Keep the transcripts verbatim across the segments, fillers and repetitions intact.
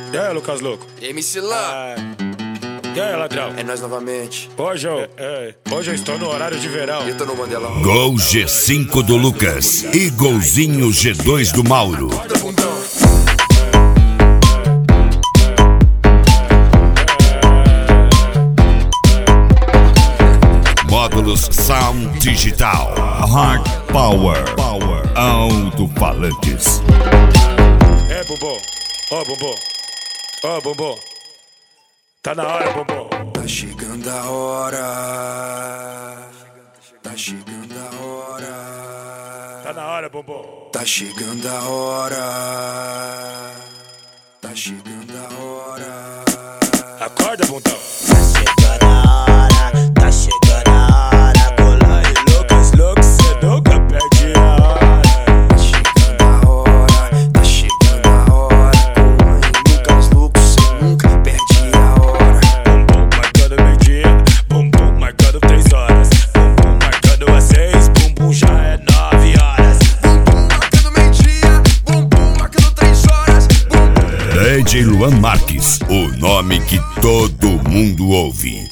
E aí, Lucas Louco? M C Lan. Ah, e aí, ladrão? É nós novamente. Hoje eu, é, hoje eu estou no horário de verão. Eu tô no Mandelão. Gol G cinco do Lucas e golzinho G dois do Mauro. Acorda, bundão. Módulos Sound Digital, Hard Power, Power, Alto-falantes. É, Bumbum. Ó, Bumbum. Ó, Bumbum. Tá na hora, Bumbum. Tá chegando a hora. Tá chegando a hora. Tá na hora, Bumbum. Tá chegando a hora. Tá chegando a hora. Acorda, bundão. Tá chegando a hora, tá chegando a hora. Cola e Lucas, Lucas, cê nunca perde a hora. Tá chegando a hora, tá chegando a hora. Cola e Lucas, Lucas, cê nunca perde a hora. Bumbum marcando meio-dia, bumbum marcando três horas. Bumbum marcando às seis, bumbum já é nove horas. Bumbum marcando meio-dia, bumbum marcando três horas. D J Luan Marques, o nome que todo mundo ouve.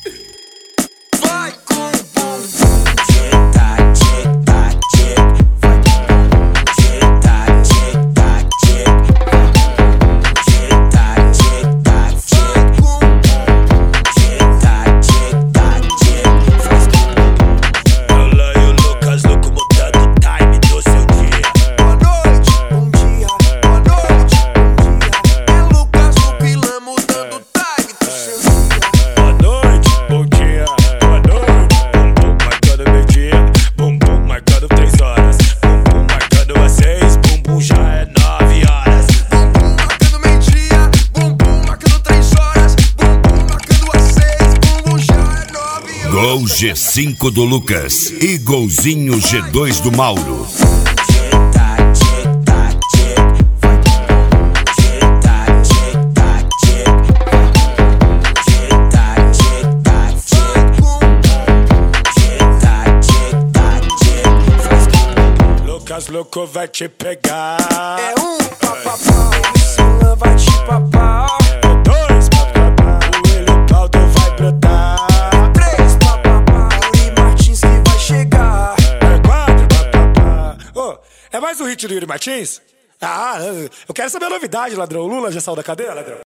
Vai com o bumbum. Tic-tac, tic-tac, tic. Vai com o bumbum. Tic-tac, tic-tac, tic. Tic-tac, tic-tac, tic. Tic-tac, tic-tac, tic. Faz com o bumbum. Cola e o Lucas Louco mudando o time do seu dia. Boa noite, bom dia. Boa noite, bom dia. É Lucas Louco e Lan mudando o time do seu dia. Boa noite, bom dia, boa noite. Bumbum marcando meio-dia, bumbum marcando três horas. Bumbum marcando às seis, bumbum já é nove horas. Bumbum marcando meio-dia, bumbum marcando três horas. Bumbum marcando às seis, bumbum já é nove horas. Gol G cinco do Lucas e golzinho G dois do Mauro. Tic-tac, tic-tac, tic. Vai com o bumbum. Tic-tac, tic-tac, tic. Tic-tac, tic-tac, tic. Tic-tac, tic-tac, tic. Faz com o bumbum. Lucas Louco vai te pegar. É um papapau, M C Lan vai te papar. É dois papapá, o Helipaldo vai brotar. Três papapau, e Martins que vai chegar. É quatro papapá. Ô, é mais um hit do Yuri Martins? Ah, eu quero saber a novidade, ladrão. O Lula já saiu da cadeia, ladrão?